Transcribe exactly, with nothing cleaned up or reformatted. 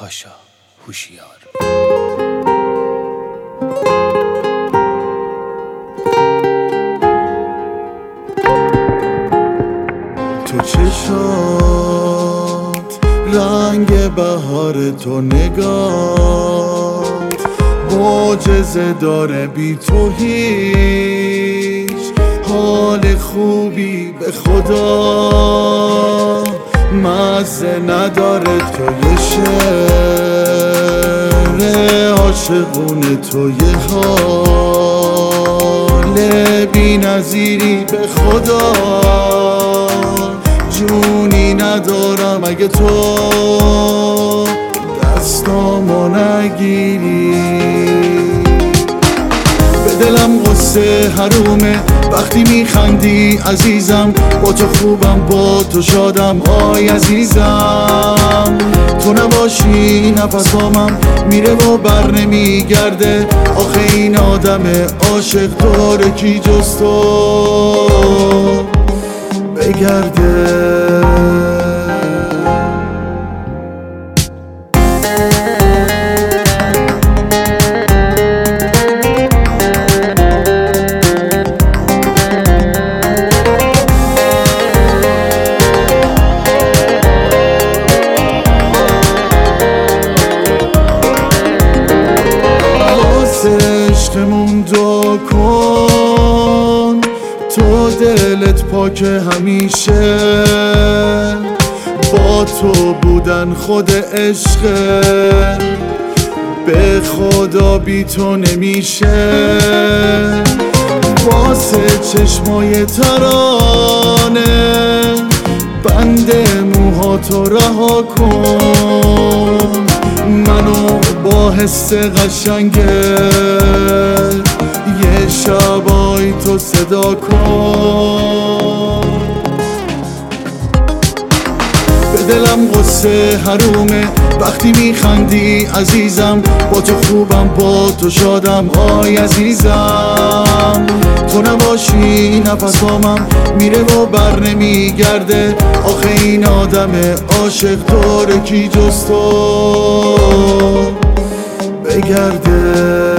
پاشا هوشیار. تو چشات رنگ بهار، تو نگاه معجزه داره، بی تو هیچ حال خوبی به خدا مزه نداره. تو یه شعر عاشقونه، تو یه حال بی نظیری به خدا جونی ندارم اگه تو دستامو نگیری. به دلم قصه حرومه وقتی میخندی عزیزم، با تو خوبم با تو شادم آی عزیزم. تو نباشی نفسامم میره و بر نمیگرده، آخه این آدم عاشق داره کی جز تو بگرده. عشقمون دعا کن تو دلت پاک همیشه، با تو بودن خود عشقه، به خدا بی تو نمیشه. واسه چشمای ترانه بند موهاتو رها کن، منو با حس قشنگه یه شبای تو صدا کن. به دلم قصه حرومه وقتی میخندی عزیزم، با تو خوبم با تو شادم آی عزیزم. تو نباشی نفسامم میره و بر نمیگرده، آخه این آدم عاشق داره کی جز تو بگرده.